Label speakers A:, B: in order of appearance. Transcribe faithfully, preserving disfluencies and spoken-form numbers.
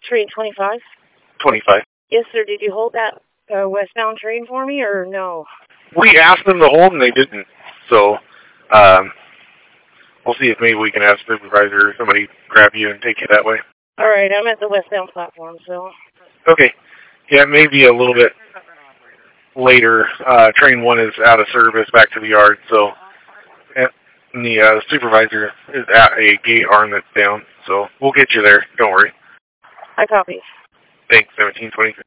A: Train twenty-five?
B: twenty-five.
A: Yes, sir. Did you hold that uh, westbound train for me, or no?
B: We asked them to hold, and they didn't. So, um, we'll see if maybe we can have a supervisor or somebody grab you and take you that way.
A: All right, I'm at the westbound platform, so...
B: Okay. Yeah, maybe a little bit later. Uh, train one is out of service back to the yard, so... And the uh, supervisor is at a gate arm that's down, so we'll get you there. Don't worry.
A: I copy.
B: Thanks, seventeen twenty-three.